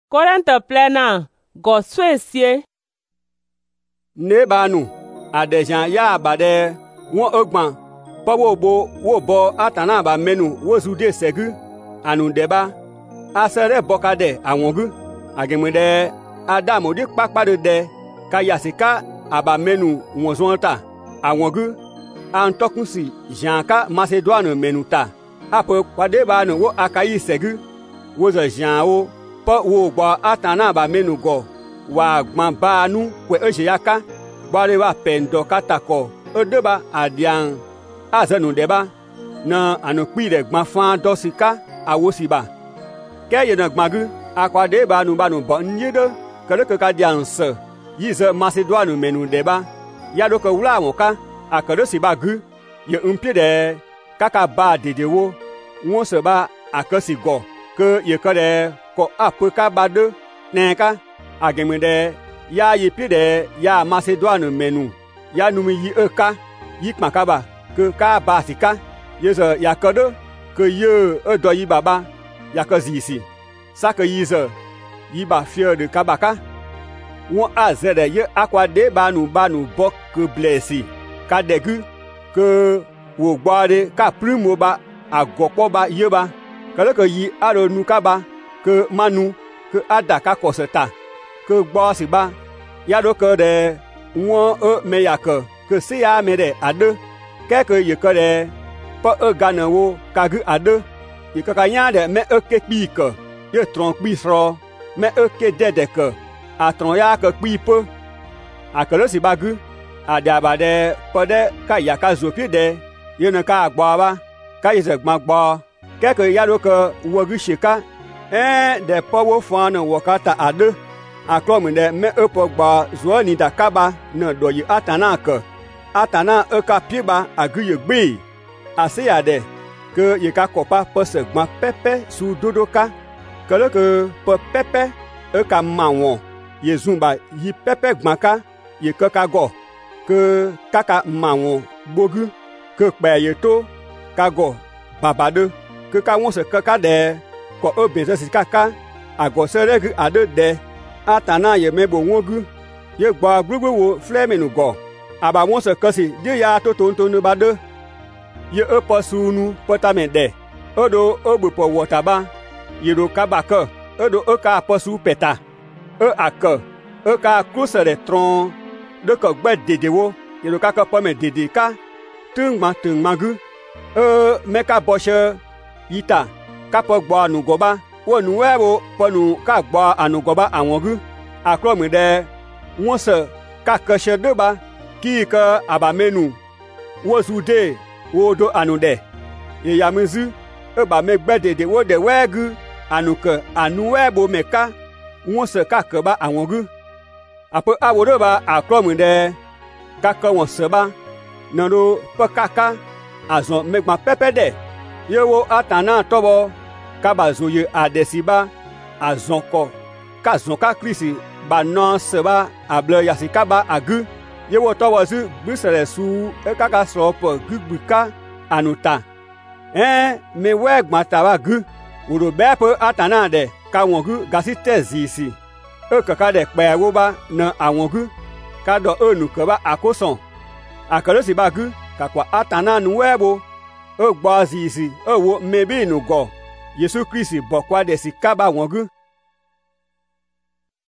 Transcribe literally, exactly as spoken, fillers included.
Korinthe plena go swensie. Ne ba nu adejan ya ba de won ogban powo bo wo bo atana ba menu wo zude segu anu deba asere bokade awongu agemede adamu di papade de kayasika aba menu wonzonta awongu antokunsi janka Macedoine menuta apo kwade ba nu wo akayi segu wo zo jan o po wo gba atana ba menu go wa gban ba nu kwe ejeyaka gbare wa pendo katako odeba adian azanu deba na anokpi de gban fan dosika awosiba keye na gmagu akwade ba nu ba nu bo nyedo kele ke ka dianse yize Macedoine menu deba ya do ko wula wonka akado si ba gu ye unpie de kaka ba dedewo won se ba akasi go ke ye ko de ko apuka ba de neka agemede ya yi pie de ya Macedoine menu ya numi yi eka yi kmakaba ke ka ba sika yeze yakado ke ye edo yi baba yakozisi sake yize yi ba fie de kabaka won azede ye akwade banu banu bok ke blesi ka degu ke wo gbade ka primo ba agopo ba yeba kale ke yi aro nu kaba ke manu ke adaka koseta ke gbo si ba ya do ke de won e meyake ke se ya me de ade ke ke ye ke de po e ganawo ka gu ade ye ke ka nya de me e ke pi ke ye tron pi sro me e ke dede ke a tron ya ke pi pe akelo si ba gu adaba de pode ka ya ka zo pi de ye na ka gbo ba ka ye ze gba gbo ke ke ya do ke wo gu shika eh de po wo fon wo ka ta ade akọmi de me epo gba zuo ni dakaba na do yi atana ke atana e ka piba aguye gbe ase ya de ke ye ka kopa pose gba pepe su dodoka kele ke pe pepe e ka mawon ye zumba yi pepe gba ka ye ke ka go ke kaka mawon gbogu ke pe ye to ka go babade ke ka won se ke ka de ko obeze si kaka ago seregu ade de atana ye mebo wogu ye gba gbugbu wo flemenu go aba won se kasi de ya to to to no bade ye eposunu potamende odo ogbupo wotaba ye do kabaka odo oka aposu peta e aka e ka kusere tron de ko gbe dedewo ye do kaka pome dedeka tungma tungmagu e meka boshe yita kapo gbo anu goba wonu webo ponu ka gbo anu goba awongu akromi de won se ka kashe de ba ki ka abamenu wo zude wo do anu de ye yamuzu e ba me gbede de wo de wegu anu ke anu webo meka won se ka ka ba awongu apo awodo ba akromi de ka ka won se ba nando pakaka azon megba pepe de ye wo atana tobo kaba zoye adesiba azonko kazonka krisi ba non seba able yasikaba agu yewo towozu gbisere su ekaka sropo gugbuka anuta eh me we gbata ba gu woro bepo atana de ka wongu gasite zisi ekaka de pe wo ba na awongu ka do onu ko ba akoson akalosi ba gu kakwa atana nu webo o gbo zisi o wo mebi nu go Yesu Kristi bokwa de si kaba wongu